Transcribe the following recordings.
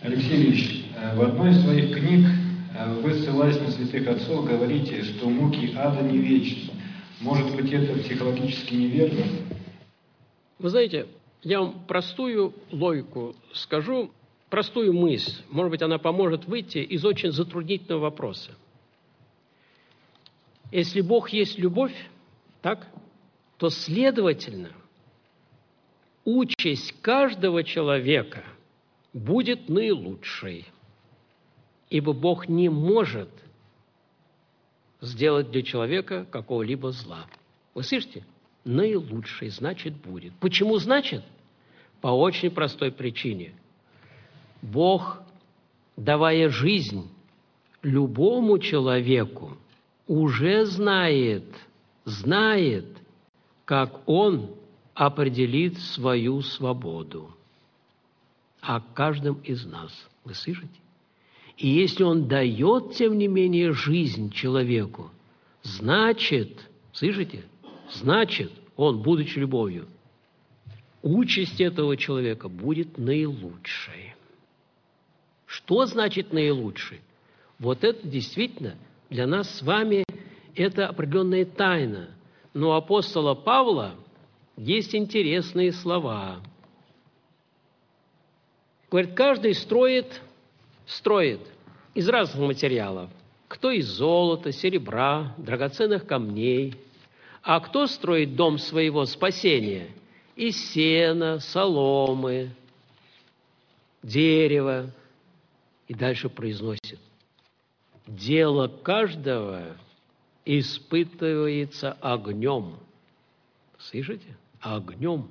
Алексей Ильич, в одной из своих книг вы, ссылаясь на святых отцов, говорите, что муки ада не вечны. Может быть, это психологически неверно? Вы знаете, я вам простую логику скажу, простую мысль. Может быть, она поможет выйти из очень затруднительного вопроса. Если Бог есть любовь, так, то, следовательно, участь каждого человека будет наилучшей, ибо Бог не может сделать для человека какого-либо зла. Вы слышите? Наилучший, значит, будет. Почему значит? По очень простой причине. Бог, давая жизнь любому человеку, уже знает, как он определит свою свободу. О каждом из нас. Вы слышите? И если он дает, тем не менее, жизнь человеку, значит, слышите? Значит, он, будучи любовью, участь этого человека будет наилучшей. Что значит наилучшей? Вот это действительно для нас с вами это определенная тайна. Но у апостола Павла есть интересные слова. Говорит, каждый строит из разных материалов. Кто из золота, серебра, драгоценных камней. А кто строит дом своего спасения? Из сена, соломы, дерева. И дальше произносит. Дело каждого испытывается огнем. Слышите? Огнем.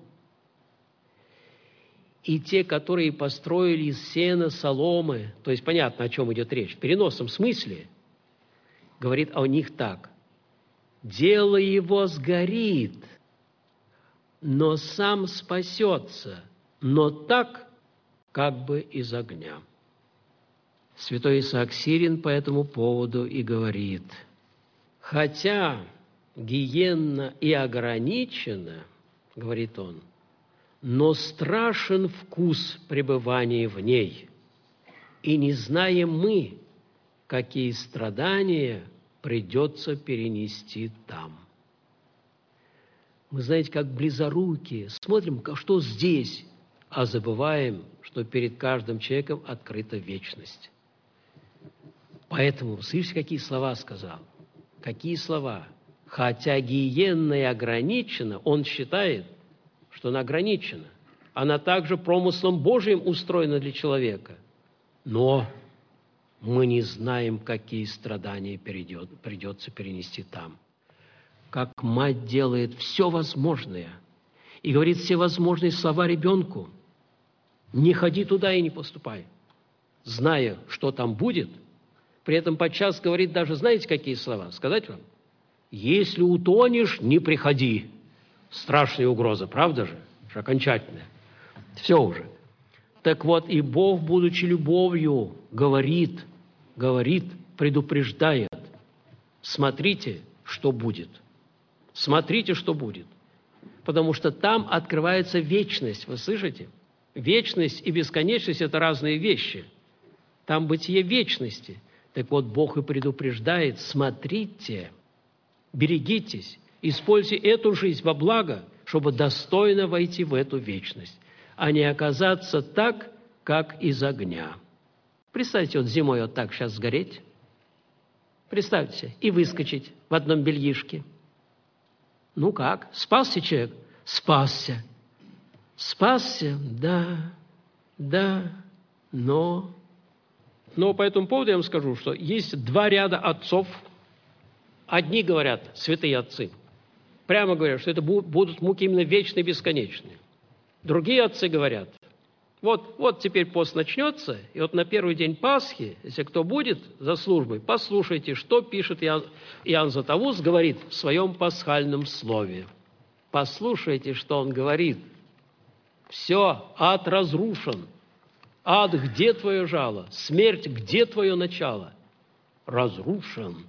И те, которые построили из сена, соломы, то есть понятно, о чем идет речь, в переносном смысле, говорит о них так. Дело его сгорит, но сам спасется, но так, как бы из огня. Святой Исаак Сирин по этому поводу и говорит, хотя гиенна и ограничена, говорит он, но страшен вкус пребывания в ней, и не знаем мы, какие страдания придется перенести там. Мы, знаете, как близорукие, смотрим, что здесь, а забываем, что перед каждым человеком открыта вечность. Поэтому, слышите, какие слова сказал? Какие слова? Хотя гиенна и ограничена, он считает, что она ограничена. Она также промыслом Божиим устроена для человека. Но мы не знаем, какие страдания придется перенести там. Как мать делает все возможное и говорит все возможные слова ребенку. Не ходи туда и не поступай. Зная, что там будет, при этом подчас говорит даже, знаете, какие слова? Сказать вам? Если утонешь, не приходи. Страшная угроза, правда же? Окончательная. Все уже. Так вот, и Бог, будучи любовью, говорит, предупреждает. Смотрите, что будет. Смотрите, что будет. Потому что там открывается вечность. Вы слышите? Вечность и бесконечность – это разные вещи. Там бытие вечности. Так вот, Бог и предупреждает, смотрите, берегитесь, используйте эту жизнь во благо, чтобы достойно войти в эту вечность, а не оказаться так, как из огня. Представьте, вот зимой вот так сейчас сгореть. Представьте, и выскочить в одном бельишке. Ну как, спасся человек? Спасся. Спасся, да, но по этому поводу я вам скажу, что есть два ряда отцов. Одни говорят, святые отцы, прямо говорят, что это будут муки именно вечные, бесконечные. Другие отцы говорят, вот теперь пост начнется, и вот на первый день Пасхи, если кто будет за службой, послушайте, что пишет Иоанн Златоуст, говорит в своем пасхальном слове. Послушайте, что он говорит. Все, ад разрушен. Ад, где твое жало? Смерть, где твое начало? Разрушен.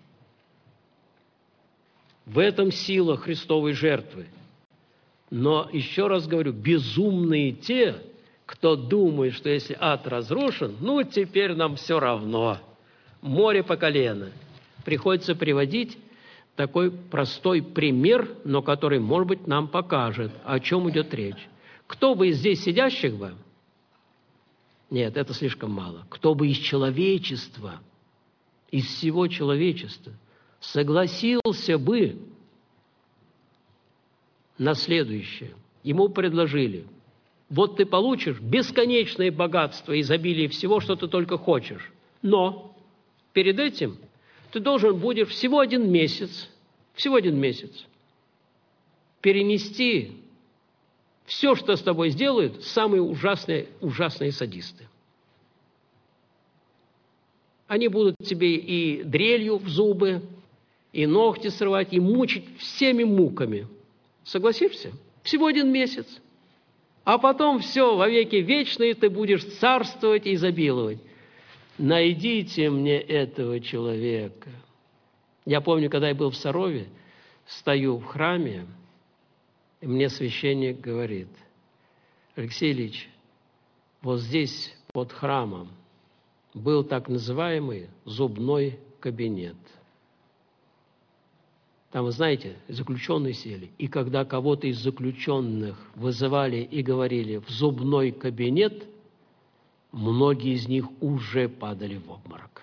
В этом сила Христовой жертвы. Но, еще раз говорю, безумные те, кто думает, что если ад разрушен, ну, теперь нам все равно. Море по колено. Приходится приводить такой простой пример, но который, может быть, нам покажет, о чем идет речь. Кто бы из здесь сидящих бы, нет, это слишком мало, кто бы из человечества, из всего человечества согласился бы на следующее. Ему предложили: вот ты получишь бесконечное богатство, изобилие всего, что ты только хочешь, но перед этим ты должен будешь всего один месяц перенести все, что с тобой сделают самые ужасные садисты. Они будут тебе и дрелью в зубы, и ногти срывать, и мучить всеми муками. Согласишься? Всего один месяц. А потом все, во веки вечные ты будешь царствовать и изобиловать. Найдите мне этого человека. Я помню, когда я был в Сарове, стою в храме, и мне священник говорит: Алексей Ильич, вот здесь, под храмом, был так называемый зубной кабинет. Там, вы знаете, заключенные сели. И когда кого-то из заключенных вызывали и говорили в зубной кабинет, многие из них уже падали в обморок.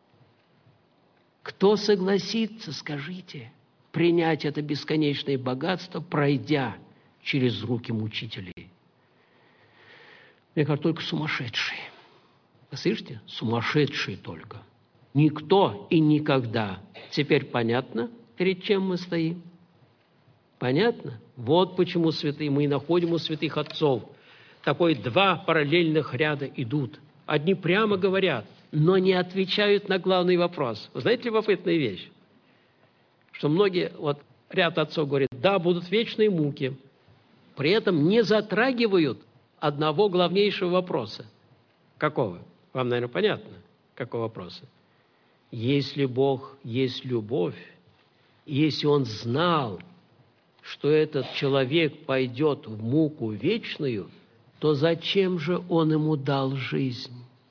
Кто согласится, скажите, принять это бесконечное богатство, пройдя через руки мучителей? Мне кажется, только сумасшедшие. Вы слышите? Сумасшедшие только. Никто и никогда. Теперь понятно, перед чем мы стоим? Понятно? Вот почему святые, мы находим у святых отцов. Такой два параллельных ряда идут. Одни прямо говорят, но не отвечают на главный вопрос. Вы знаете, любопытная вещь? Что многие, вот ряд отцов говорит, да, будут вечные муки. При этом не затрагивают одного главнейшего вопроса. Какого? Вам, наверное, понятно, какого вопроса? Если Бог есть любовь, если Он знал, что этот человек пойдет в муку вечную, то зачем же Он ему дал жизнь?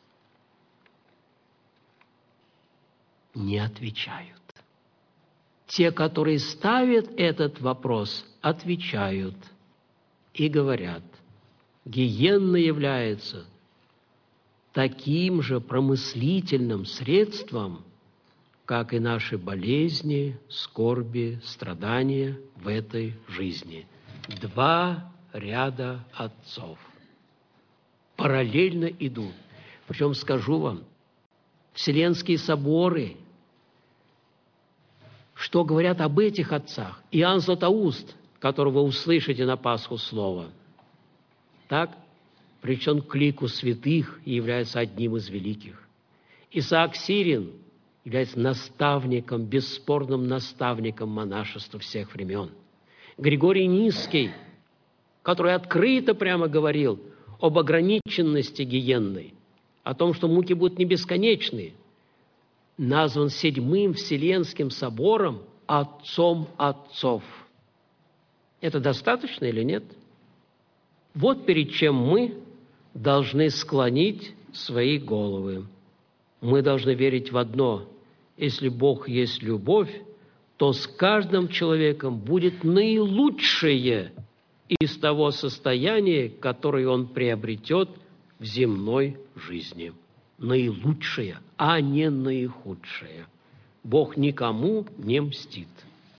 Не отвечают. Те, которые ставят этот вопрос, отвечают и говорят: гиенна является таким же промыслительным средством, как и наши болезни, скорби, страдания в этой жизни. Два ряда отцов параллельно идут. Причем, скажу вам, Вселенские соборы, что говорят об этих отцах? Иоанн Златоуст, которого вы услышите на Пасху слово, так, причем к лику святых и является одним из великих. Исаак Сирин является наставником, бесспорным наставником монашества всех времен. Григорий Низкий, который открыто прямо говорил об ограниченности гиенной, о том, что муки будут не бесконечные, назван Седьмым Вселенским собором отцом отцов. Это достаточно или нет? Вот перед чем мы должны склонить свои головы. Мы должны верить в одно: если Бог есть любовь, то с каждым человеком будет наилучшее из того состояния, которое он приобретет в земной жизни. Наилучшее, а не наихудшее. Бог никому не мстит.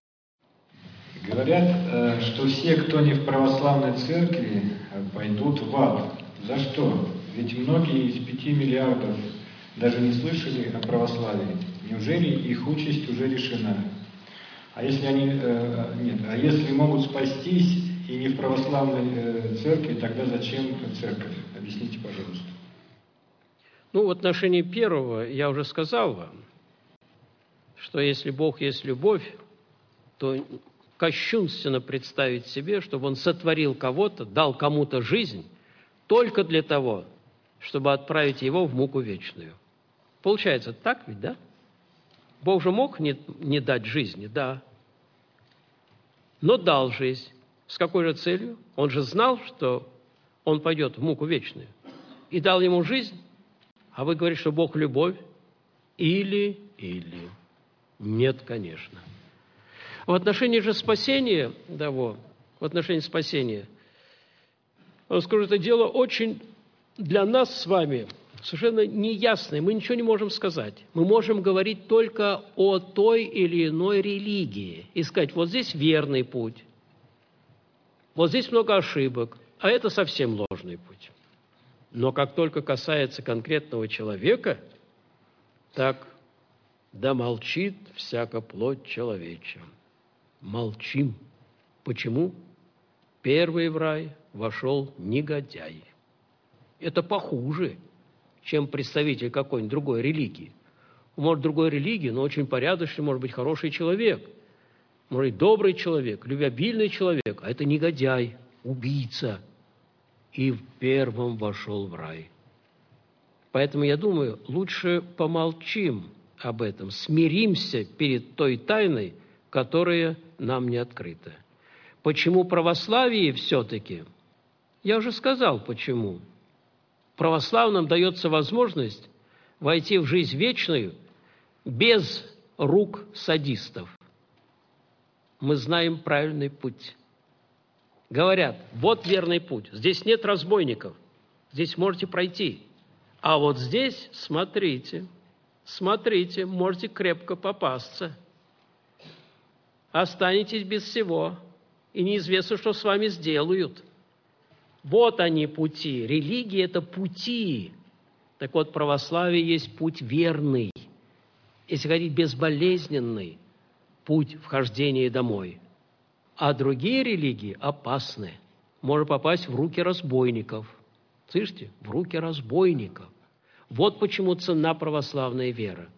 Говорят, что все, кто не в православной церкви, пойдут в ад. За что? Ведь многие из 5 миллиардов даже не слышали о православии. Неужели их участь уже решена? А если они если могут спастись и не в православной церкви, тогда зачем церковь? Объясните, пожалуйста. Ну, в отношении первого я уже сказал вам, что если Бог есть любовь, то кощунственно представить себе, чтобы Он сотворил кого-то, дал кому-то жизнь только для того, чтобы отправить его в муку вечную. Получается так ведь, да? Бог же мог не дать жизни, да. Но дал жизнь. С какой же целью? Он же знал, что он пойдет в муку вечную, и дал ему жизнь, а вы говорите, что Бог – любовь? Или. Нет, конечно. В отношении же спасения, в отношении спасения, я скажу, это дело очень для нас с вами совершенно неясное, мы ничего не можем сказать. Мы можем говорить только о той или иной религии и сказать, вот здесь верный путь, вот здесь много ошибок, а это совсем ложный путь. Но как только касается конкретного человека, так да молчит всяка плоть человечья. Молчим. Почему? Первый в рай вошел негодяй. Это похуже, чем представитель какой-нибудь другой религии. Может, другой религии, но очень порядочный, может быть, хороший человек, может быть, добрый человек, любвеобильный человек, а это негодяй, убийца. И первым вошел в рай. Поэтому, я думаю, лучше помолчим об этом, смиримся перед той тайной, которая нам не открыта. Почему православие все-таки? Я уже сказал, почему. Православным дается возможность войти в жизнь вечную без рук садистов. Мы знаем правильный путь. Говорят, вот верный путь, здесь нет разбойников, здесь можете пройти. А вот здесь, смотрите, можете крепко попасться. Останетесь без всего, и неизвестно, что с вами сделают. Вот они пути. Религия – это пути. Так вот, православие есть путь верный, если хотите, безболезненный путь вхождения домой. А другие религии опасны. Можно попасть в руки разбойников. Слышите? В руки разбойников. Вот почему цена православная вера.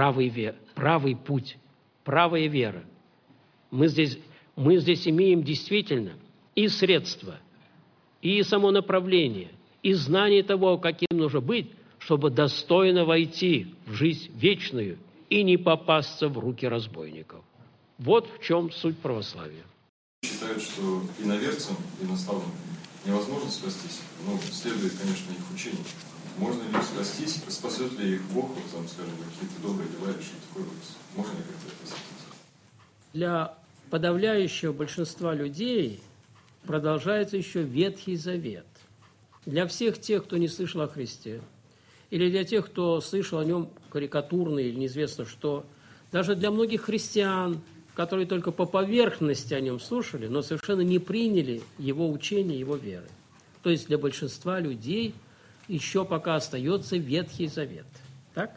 Правый путь, правая вера. Мы здесь имеем действительно и средства, и само направление, и знание того, каким нужно быть, чтобы достойно войти в жизнь вечную и не попасться в руки разбойников. Вот в чем суть православия. Считают, что иноверцам, инославным невозможно спастись. Следует, конечно, их учению. Можно ли спастись, спасет ли их Бог, скажем, какие-то добрые дела или что-то такое? Можно ли как-то это осветить? Для подавляющего большинства людей продолжается еще Ветхий Завет. Для всех тех, кто не слышал о Христе, или для тех, кто слышал о нем карикатурно или неизвестно что, даже для многих христиан, которые только по поверхности о нем слушали, но совершенно не приняли его учение, его веры. То есть для большинства людей еще пока остается Ветхий Завет. Так?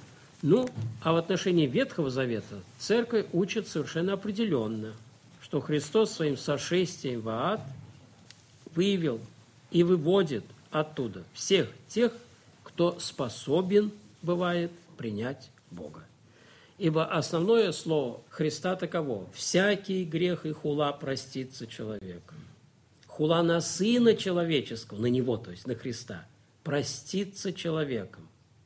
А в отношении Ветхого Завета Церковь учит совершенно определенно, что Христос своим сошествием в ад выявил и выводит оттуда всех тех, кто способен, бывает, принять Бога. Ибо основное слово Христа таково: всякий грех и хула простится человеком. Хула на Сына Человеческого, на Него, то есть на Христа, простится человеком.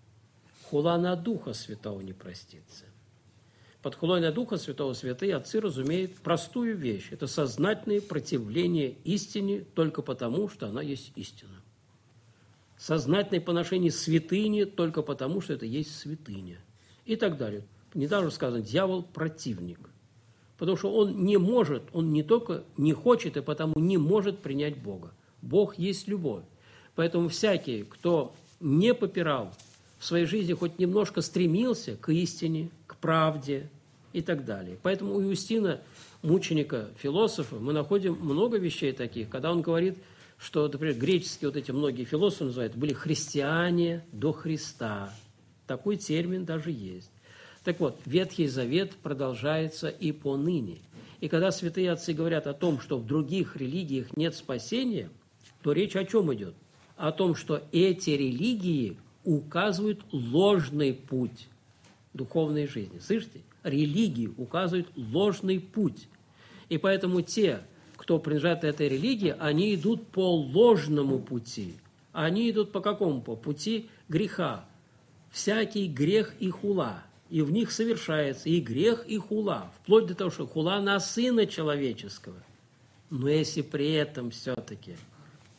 Хула на Духа Святого не простится. Под хулой на Духа Святого святые отцы разумеют простую вещь. Это сознательное противление истине только потому, что она есть истина. Сознательное поношение святыни только потому, что это есть святыня. И так далее. Недавно сказано, дьявол противник. Потому что он не может, он не только не хочет, и потому не может принять Бога. Бог есть любовь. Поэтому всякий, кто не попирал в своей жизни, хоть немножко стремился к истине, к правде и так далее. Поэтому у Иустина, мученика, философа, мы находим много вещей таких, когда он говорит, что, например, греческие вот эти многие философы называют, были христиане до Христа. Такой термин даже есть. Так вот, Ветхий Завет продолжается и поныне. И когда святые отцы говорят о том, что в других религиях нет спасения, то речь о чем идет? О том, что эти религии указывают ложный путь духовной жизни. Слышите? Религии указывают ложный путь. И поэтому те, кто принадлежат этой религии, они идут по ложному пути. Они идут по какому? По пути греха. Всякий грех и хула. И в них совершается и грех, и хула. Вплоть до того, что хула на Сына Человеческого. Но если при этом все-таки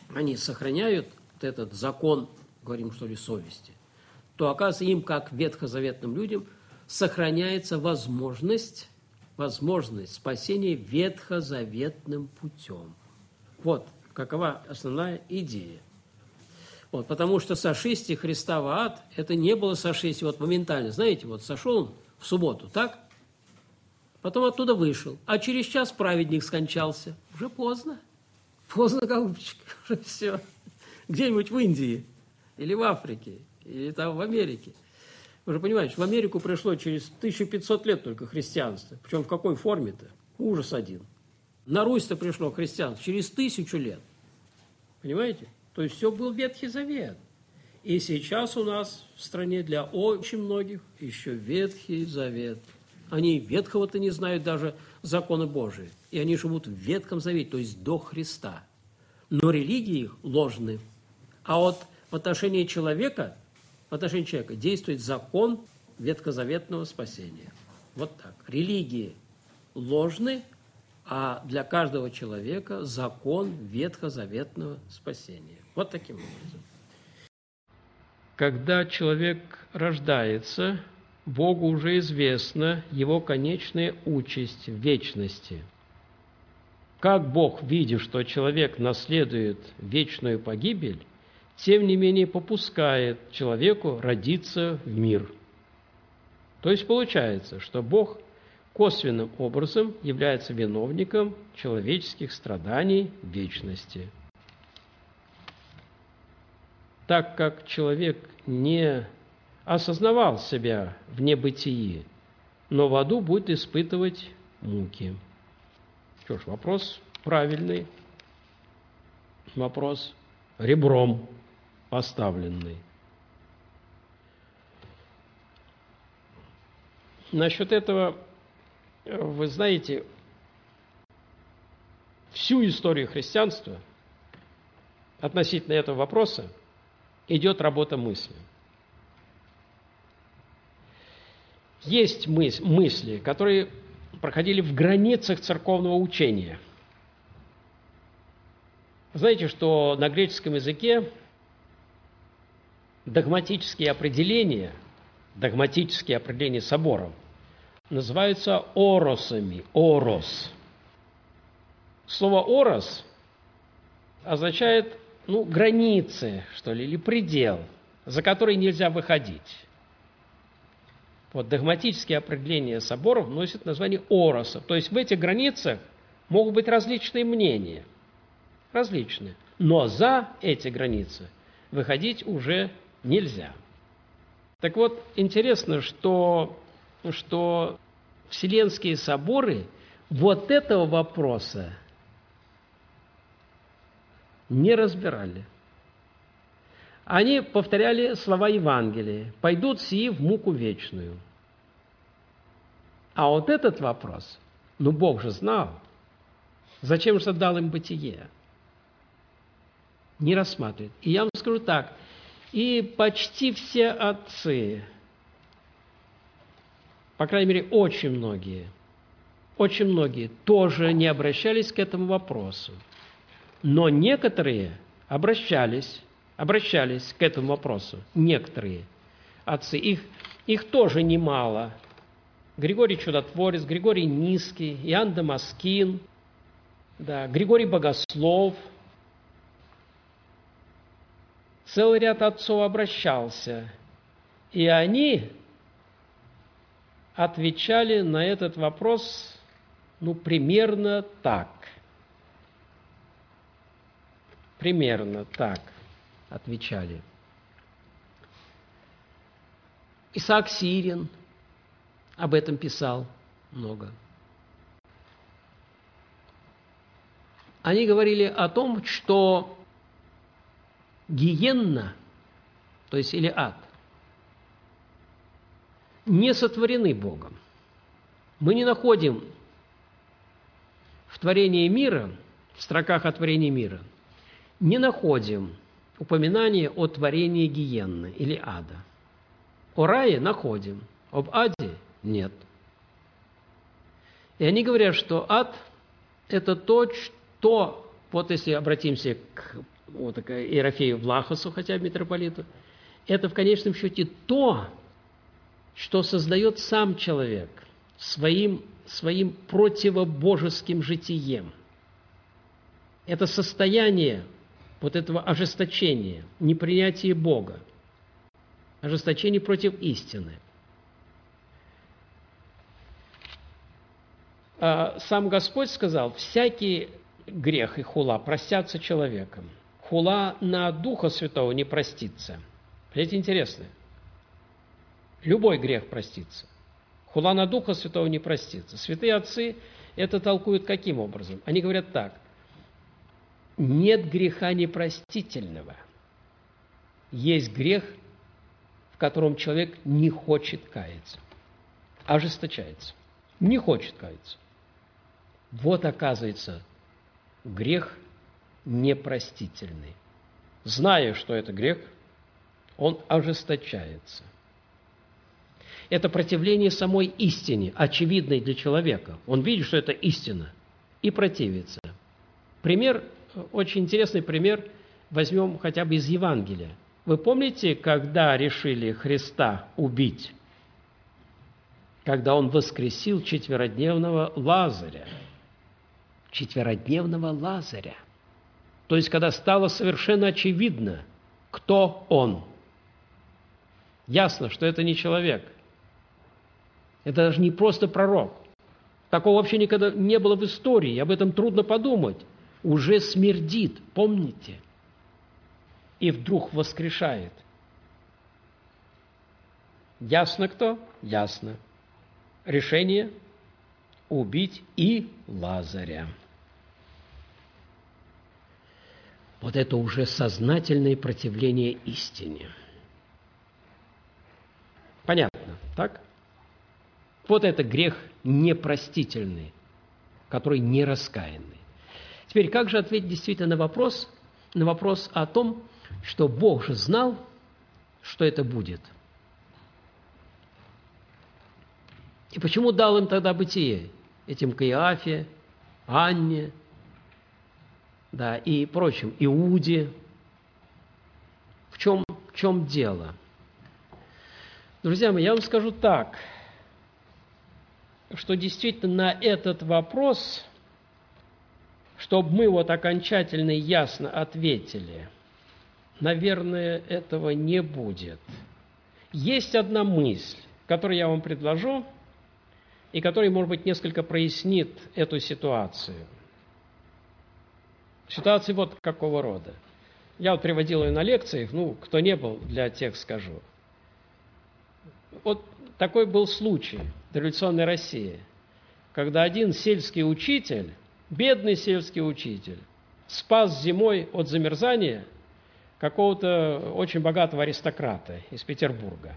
они сохраняют вот этот закон, говорим, что ли, совести, то, оказывается, им, как ветхозаветным людям, сохраняется возможность спасения ветхозаветным путем. Вот какова основная идея. Вот, потому что сошествие Христа в ад, это не было сошествие вот моментально. Знаете, вот сошел он в субботу, так? Потом оттуда вышел. А через час праведник скончался. Уже поздно. Поздно, голубчик. Уже все. Где-нибудь в Индии, или в Африке, или там в Америке. Вы же понимаете, в Америку пришло через 1500 лет только христианство. Причем в какой форме-то? Ужас один. На Русь-то пришло христианство через 1000 лет. Понимаете? То есть все был Ветхий Завет. И сейчас у нас в стране для очень многих еще Ветхий Завет. Они ветхого-то не знают даже законы Божии. И они живут в Ветхом Завете, то есть до Христа. Но религии их ложны. А вот в отношении человека действует закон ветхозаветного спасения. Вот так. Религии ложны, а для каждого человека закон ветхозаветного спасения. Вот таким образом. Когда человек рождается, Богу уже известна его конечная участь в вечности. Как Бог, видя, что человек наследует вечную погибель, тем не менее попускает человеку родиться в мир. То есть получается, что Бог косвенным образом является виновником человеческих страданий в вечности. Так как человек не осознавал себя в небытии, но в аду будет испытывать муки. Что ж, вопрос правильный, вопрос ребром поставленный. Насчет этого, вы знаете, всю историю христианства относительно этого вопроса идет работа мысли. Есть мысли, которые проходили в границах церковного учения. Знаете, что на греческом языке догматические определения соборов называются оросами, орос. Слово орос означает, границы, что ли, или предел, за который нельзя выходить. Вот догматические определения соборов носят название оросов. То есть в этих границах могут быть различные мнения. Различные. Но за эти границы выходить уже нельзя. Так вот, интересно, что Вселенские соборы вот этого вопроса не разбирали. Они повторяли слова Евангелия: «Пойдут сии в муку вечную». А вот этот вопрос, Бог же знал, зачем же дал им бытие? Не рассматривает. И я вам скажу так, и почти все отцы, по крайней мере, очень многие тоже не обращались к этому вопросу. Но некоторые обращались к этому вопросу. Некоторые отцы. Их тоже немало. Григорий Чудотворец, Григорий Низкий, Иоанн Дамаскин, Григорий Богослов. Целый ряд отцов обращался. И они отвечали на этот вопрос, примерно так. Примерно так отвечали. Исаак Сирин об этом писал много. Они говорили о том, что гиенна, то есть или ад, не сотворены Богом. Мы не находим в творении мира, в строках о творении мира, не находим упоминания о творении гиенны или ада. О рае находим, об аде нет. И они говорят, что ад – это то, что, вот если обратимся к вот такая Иерофею Влахосу, хотя бы митрополиту, это в конечном счете то, что создает сам человек своим противобожеским житием. Это состояние вот этого ожесточения, непринятия Бога, ожесточение против истины. Сам Господь сказал, всякий грех и хула простятся человеком. Хула на Духа Святого не простится. Это интересно. Любой грех простится. Хула на Духа Святого не простится. Святые отцы это толкуют каким образом? Они говорят так. Нет греха непростительного. Есть грех, в котором человек не хочет каяться. Ожесточается. Не хочет каяться. Вот, оказывается, грех непростительный. Зная, что это грех, он ожесточается. Это противление самой истине, очевидной для человека. Он видит, что это истина, и противится. Пример, очень интересный пример, возьмем хотя бы из Евангелия. Вы помните, когда решили Христа убить? Когда Он воскресил четверодневного Лазаря. Четверодневного Лазаря. То есть, когда стало совершенно очевидно, кто Он. Ясно, что это не человек. Это даже не просто пророк. Такого вообще никогда не было в истории, об этом трудно подумать. Уже смердит, помните? И вдруг воскрешает. Ясно кто? Ясно. Решение убить и Лазаря. Вот это уже сознательное противление истине. Понятно, так? Вот это грех непростительный, который не раскаянный. Теперь, как же ответить действительно на вопрос о том, что Бог же знал, что это будет? И почему дал им тогда бытие? Этим Каиафе, Анне, да, и прочим, Иуде. В чем дело? Друзья мои, я вам скажу так, что действительно на этот вопрос, чтобы мы вот окончательно и ясно ответили, наверное, этого не будет. Есть одна мысль, которую я вам предложу, и которая, может быть, несколько прояснит эту ситуацию. Ситуация вот какого рода. Я вот приводил ее на лекциях, кто не был, для тех скажу. Вот такой был случай в дореволюционной России, когда один сельский учитель, бедный сельский учитель, спас зимой от замерзания какого-то очень богатого аристократа из Петербурга.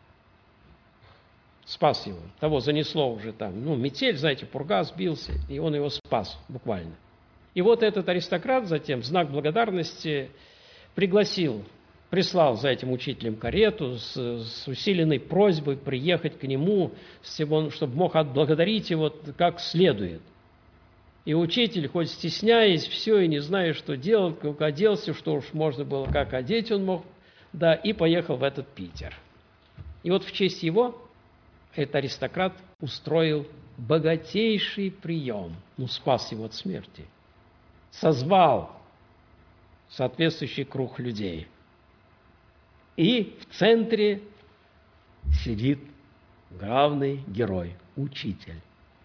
Спас его. Того занесло уже там, метель, знаете, пурга, сбился, и он его спас буквально. И вот этот аристократ затем в знак благодарности прислал за этим учителем карету с усиленной просьбой приехать к нему, чтобы мог отблагодарить его как следует. И учитель, хоть стесняясь все и не зная, что делать, как оделся, что уж можно было, как одеть он мог, да, и поехал в этот Питер. И вот в честь его этот аристократ устроил богатейший прием, спас его от смерти, созвал соответствующий круг людей. И в центре сидит главный герой, учитель.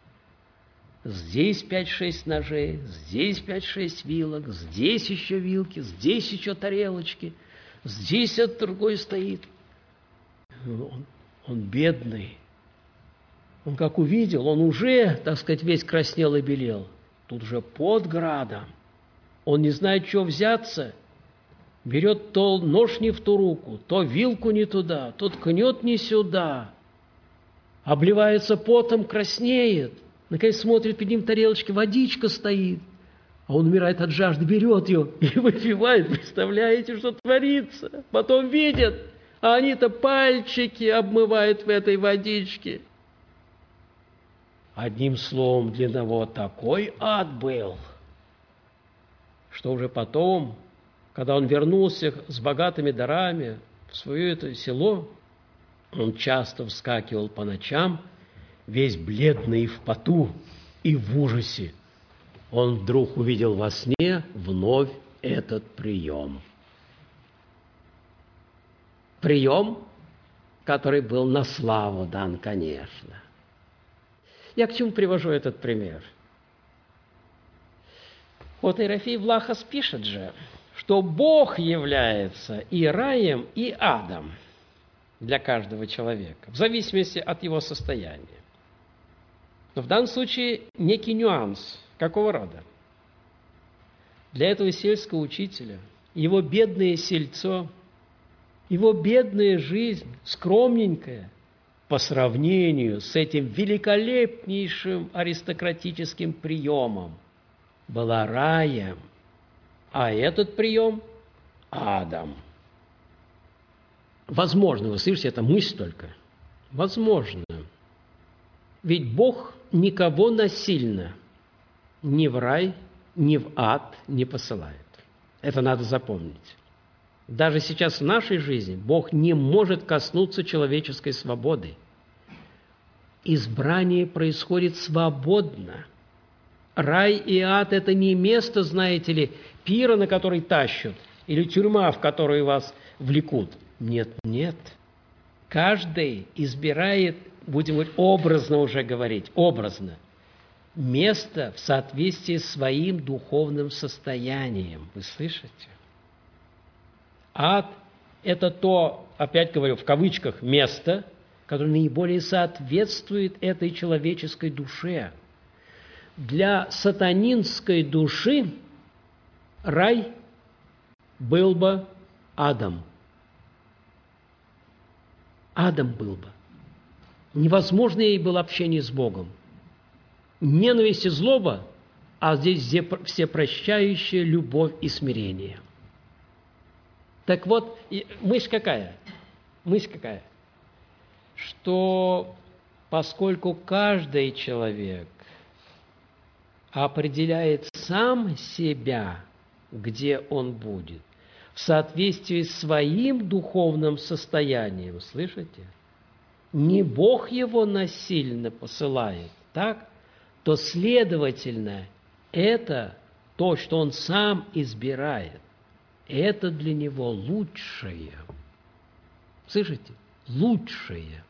Здесь 5-6 ножей, здесь 5-6 вилок, здесь еще вилки, здесь еще тарелочки, здесь этот другой стоит. Он бедный. Он как увидел, он уже, так сказать, весь краснел и белел. Тут же под градом. Он не знает, чего взяться. Берет то нож не в ту руку, то вилку не туда, то ткнет не сюда. Обливается потом, краснеет. Наконец смотрит, перед ним тарелочки, водичка стоит. А он умирает от жажды, берет ее и выпивает. Представляете, что творится? Потом видят, а они-то пальчики обмывают в этой водичке. Одним словом, для него такой ад был, что уже потом, когда он вернулся с богатыми дарами в свое это село, он часто вскакивал по ночам, весь бледный и в поту, и в ужасе. Он вдруг увидел во сне вновь этот прием. Прием, который был на славу дан, конечно. Я к чему привожу этот пример? Вот Иерофей Влахос пишет же, что Бог является и раем, и адом для каждого человека, в зависимости от его состояния. Но в данном случае некий нюанс. Какого рода? Для этого сельского учителя его бедное сельцо, его бедная жизнь, скромненькая, по сравнению с этим великолепнейшим аристократическим приемом, была раем, а этот прием – адом. Возможно, вы слышите, это мысль только. Возможно. Ведь Бог никого насильно ни в рай, ни в ад не посылает. Это надо запомнить. Даже сейчас в нашей жизни Бог не может коснуться человеческой свободы. Избрание происходит свободно. Рай и ад – это не место, знаете ли, пира, на который тащат, или тюрьма, в которую вас влекут. Нет, нет. Каждый избирает, будем говорить, образно уже говорить, образно, место в соответствии с своим духовным состоянием. Вы слышите? Ад – это то, опять говорю, в кавычках, место, которое наиболее соответствует этой человеческой душе. Для сатанинской души рай был бы адом. Адом был бы. Невозможно ей было общение с Богом. Ненависть и злоба, а здесь всепрощающая любовь и смирение. Так вот, мысль какая? Мысль какая? Что поскольку каждый человек определяет сам себя, где он будет, в соответствии с своим духовным состоянием, слышите? Не Бог его насильно посылает, так? То, следовательно, это то, что он сам избирает. Это для него лучшее. Слышите? Лучшее.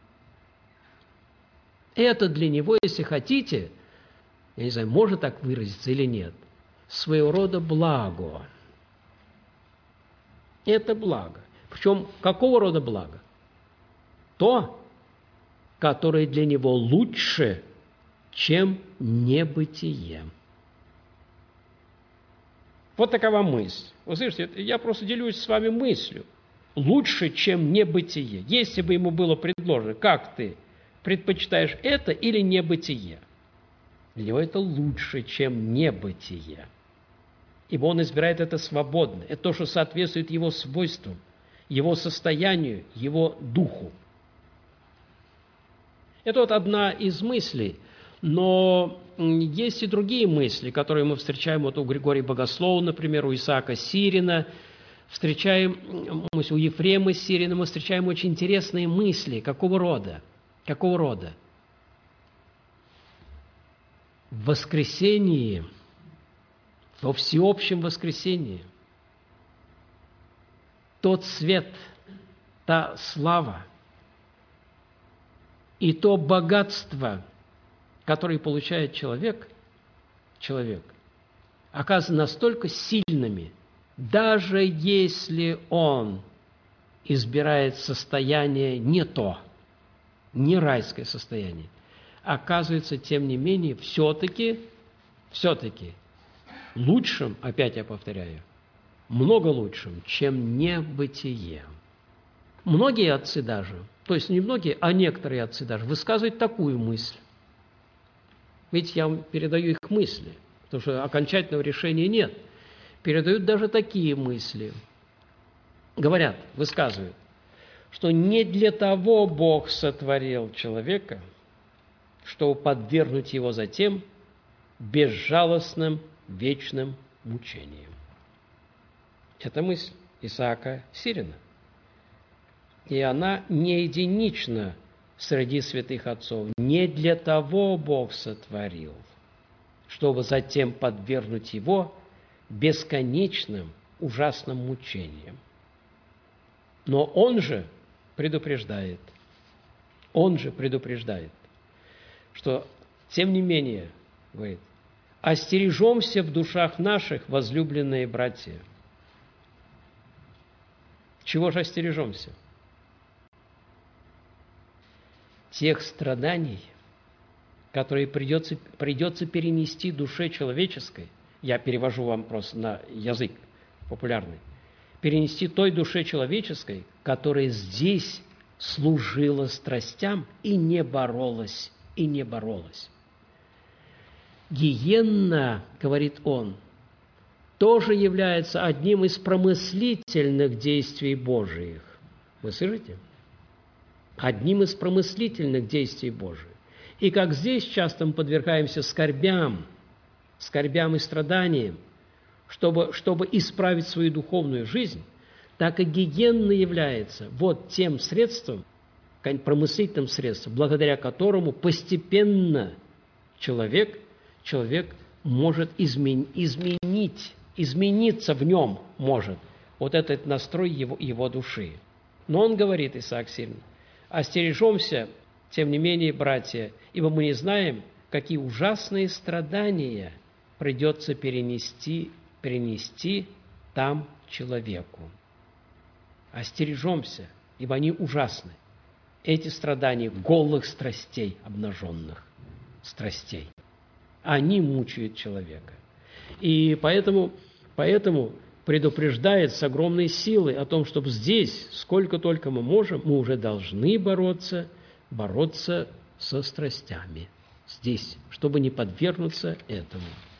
Это для него, если хотите, я не знаю, можно так выразиться или нет, своего рода благо. Это благо. Причем какого рода благо? То, которое для него лучше, чем небытие. Вот такова мысль. Вы слышите, я просто делюсь с вами мыслью. Лучше, чем небытие. Если бы ему было предложено, как ты предпочитаешь это или небытие? Для него это лучше, чем небытие. Ибо он избирает это свободно. Это то, что соответствует его свойствам, его состоянию, его духу. Это вот одна из мыслей. Но есть и другие мысли, которые мы встречаем вот у Григория Богослова, например, у Исаака Сирина, встречаем у Ефрема Сирина, мы встречаем очень интересные мысли. Какого рода? Какого рода? В воскресении, во всеобщем воскресении, тот свет, та слава и то богатство, которые получает человек, оказываются настолько сильными, даже если он избирает состояние не то, не райское состояние, оказывается, тем не менее, все-таки лучшим, опять я повторяю, много лучшим, чем небытие. Многие отцы даже, то есть не многие, а некоторые отцы даже высказывают такую мысль. Ведь я вам передаю их мысли, потому что окончательного решения нет. Передают даже такие мысли. Говорят, высказывают, что не для того Бог сотворил человека, чтобы подвергнуть его затем безжалостным вечным мучениям. Это мысль Исаака Сирина. И она не единична среди святых отцов. Не для того Бог сотворил, чтобы затем подвергнуть его бесконечным ужасным мучениям. Но он же предупреждает, что, тем не менее, говорит, остережемся в душах наших, возлюбленные братья. Чего же остережемся? Тех страданий, которые придется перенести душе человеческой, я перевожу вам просто на язык популярный, перенести той душе человеческой, которая здесь служила страстям и не боролась. Гиенна, говорит он, тоже является одним из промыслительных действий Божиих. Вы слышите? Одним из промыслительных действий Божиих. И как здесь часто мы подвергаемся скорбям и страданиям, чтобы исправить свою духовную жизнь, так и гиенна является вот тем средством, промыслительным средством, благодаря которому постепенно человек может измениться в нем может вот этот настрой его души. Но он говорит, Исаак Сирин, остережемся, тем не менее, братья, ибо мы не знаем, какие ужасные страдания придется перенести там человеку. Остережемся, ибо они ужасны. Эти страдания голых страстей, обнаженных страстей, они мучают человека. И поэтому предупреждает с огромной силой о том, чтобы здесь, сколько только мы можем, мы уже должны бороться со страстями. Здесь, чтобы не подвергнуться этому.